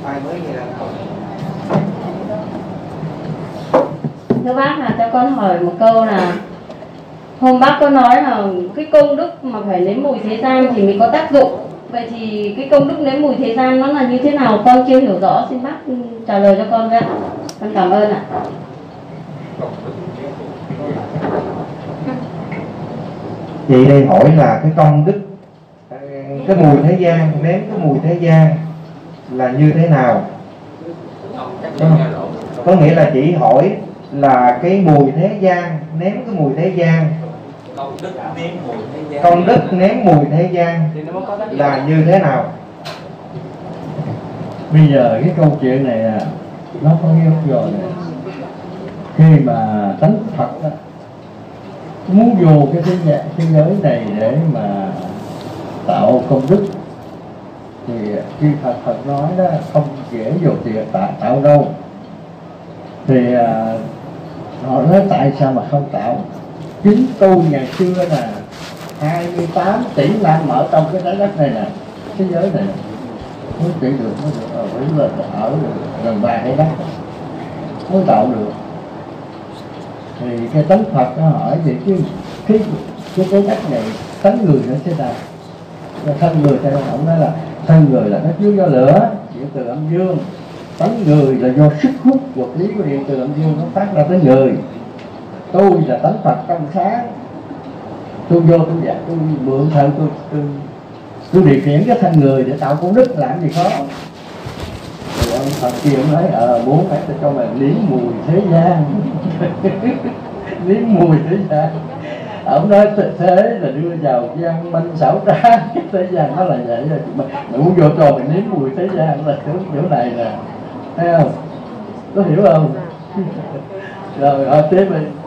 Ai mới nghe không? Thưa bác, là cho con hỏi một câu là hôm bác có nói là cái công đức mà phải nếm mùi thế gian thì mới có tác dụng. Vậy thì cái công đức nếm mùi thế gian nó là như thế nào? Con chưa hiểu rõ, xin bác trả lời cho con với ạ. Con cảm ơn ạ. Chị đây hỏi là cái công đức, cái mùi thế gian, nếm cái mùi thế gian là như thế nào? Có nghĩa là chị hỏi là cái mùi thế gian, nếm cái mùi thế gian, công đức nếm mùi thế gian là như thế nào? Bây giờ cái câu chuyện này nó có nghĩa rồi này. Khi mà tánh Phật đó, muốn vô cái thế giới này để mà tạo công đức thì khi Phật nói đó không dễ vô tiền tạo đâu. Thì họ nói tại sao mà không tạo? Chính tôi ngày xưa là 28 tỷ năm ở trong cái trái đất này nè, thế giới này nè, mới trị được, mới được ở gần 3 cái đất mới tạo được. Thì cái tánh Phật nó hỏi vậy chứ cái trái đất này tánh người nó thế nào? Thân người theo ông nói là thân người là nó chứa do lửa, điện từ âm dương. Tánh người là do sức hút vật lý của điện từ âm dương nó phát ra tới người. Tôi là tánh Phật trong sáng, tôi vô tôi dạy, tôi mượn thân tôi điều khiển cái thân người để tạo công đức, làm gì khó. Rồi ông Phật kia ông nói muốn phải cho mày liếm mùi thế gian. Liếm mùi thế gian. Ông nói thế là đưa vào gian minh xảo trá, cái thế gian nó là vậy rồi. Mày muốn vô cho mày liếm mùi thế gian là chỗ này nè, thấy không? Có hiểu không? Rồi tiếp đi.